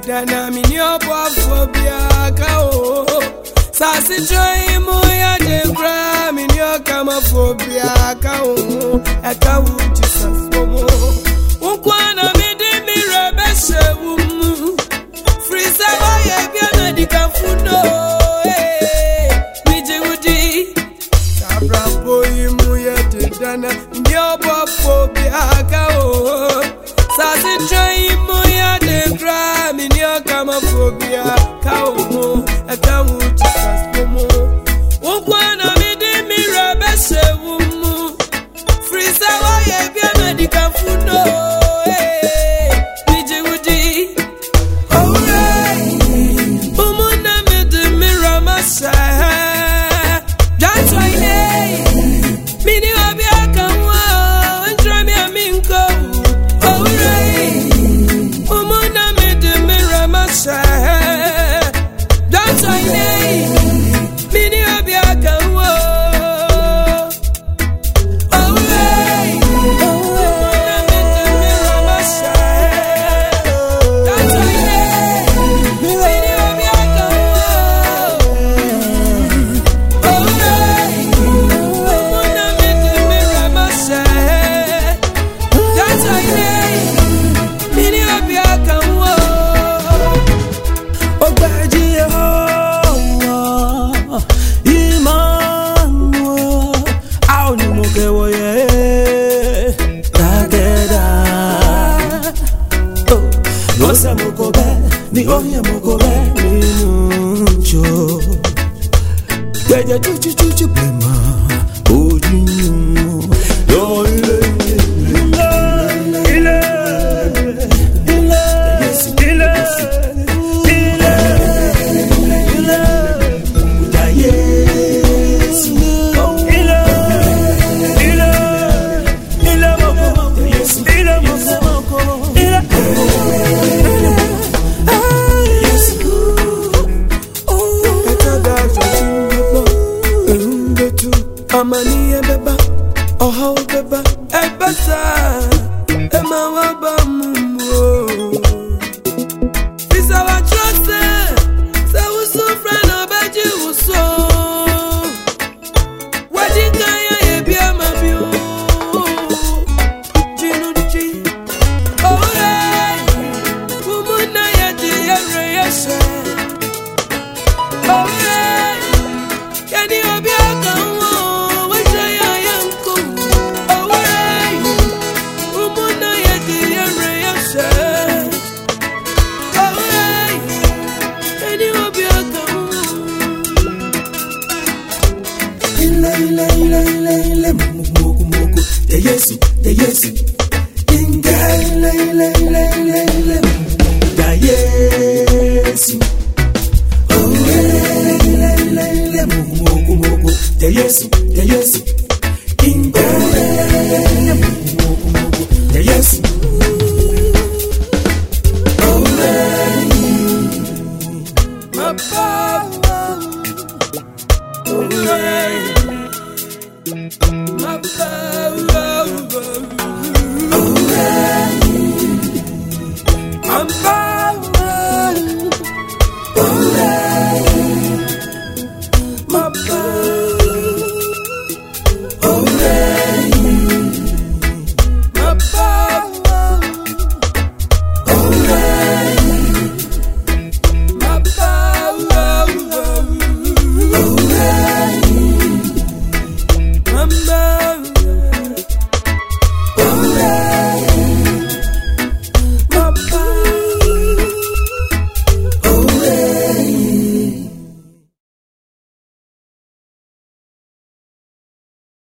Dana minyo phobia kao Sasi joy moya de gra minyo kama phobia kao Eka wu Jesus fomo Unkwana midi mirebeshe wumu Frisa waye biana di kamfuno Miji wudi Sabra boy moya de dana minyo phobia kao Sasi joy moya de gra minyo kama phobia kao Eka wu Jesus fomo Unkwana midi mirebeshe wumu Frisa waye biana di kamfuno Miji wudi Umuna midi miramasa That's why Mini wabiaka wa Ndrami aminko Umuna midi miramasa That's why Mini wabiaka wa Ni oye mogobe minuncho Deja chuchu blema Ojinu Yo Amani beba, oh beba, ebasa, ema waba mumu. Fisa wa trust, se uso friend obeji uso. Wajika ya yebi amabio, jinu dichi. Oh hey, umuna yeti yere yeshe. Oh hey, yani obi akawo. Ile moku de Yesu Inga ile da Yesu Oh ile moku de Yesu